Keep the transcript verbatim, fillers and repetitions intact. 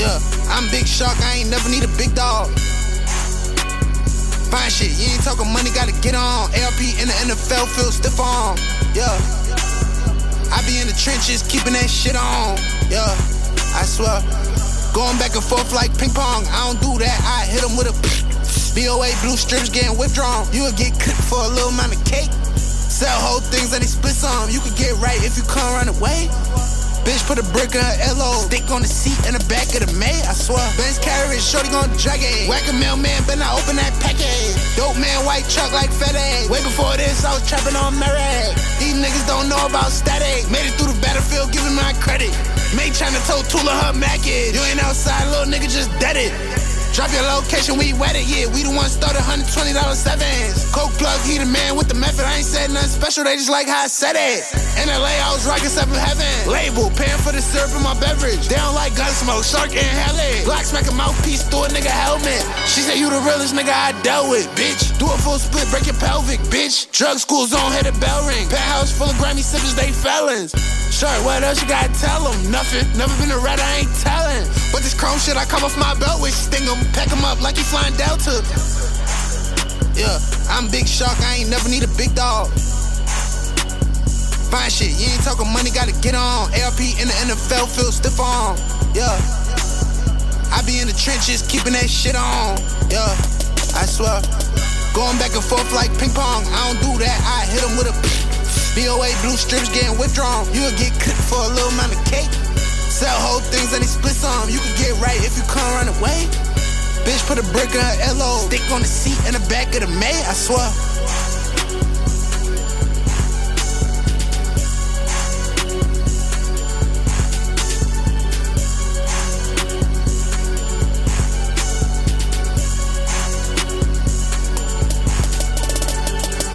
Yeah, I'm Big Shark, I ain't never need a big dog. Fine shit, you ain't talking money, gotta get on. A R P in the N F L, feel stiff on. Yeah, I be in the trenches, keeping that shit on. Yeah, I swear. Going back and forth like ping pong, I don't do that, I hit him with a B O A blue strips getting withdrawn. You'll get clipped for a little amount of cake. Sell whole things and they split some. You can get right if you come run away. Bitch put a brick in her L O. Stick on the seat in the back of the May, I swear. Benz carriage, shorty gon' drag it. Whack a mailman, better not open that package. Dope man, white truck like FedEx. Way before this, I was trapping on Merrick. These niggas don't know about static. Made it through the battlefield, giving my credit. May tryna tow Tula her Mac is. You ain't outside, little nigga, just dead it. Drop your location, we wet it, yeah. We the ones started one hundred twenty dollars sevens. Coke plug, he the man with the method. I ain't said nothing special, they just like how I said it. In L A, I was rocking seven heaven. Label, paying for the syrup in my beverage. They don't like gun smoke, shark inhale it. Black smack a mouthpiece through a nigga helmet. She said you the realest nigga I dealt with, bitch. Do a full split, break your pelvic, bitch. Drug school zone, hit a bell ring. Penthouse full of Grammy sippers, they felons. Shark, what else you gotta tell them? Nothing, never been a rat, I ain't telling. But this chrome shit I come off my belt with, sting them. Pack him up like he flying Delta. Yeah, I'm Big Shark, I ain't never need a big dog. Fine shit, you ain't talking money, gotta get on. A R P in the N F L, feel stiff on. Yeah, I be in the trenches, keeping that shit on. Yeah, I swear. Going back and forth like ping pong, I don't do that, I hit him with a B O A blue strips getting withdrawn. You'll get clipped for a little amount of cake. Sell whole things and they split some. You can get right if you come run away. Bitch put a brick in her L O. Stick on the seat in the back of the May, I swear.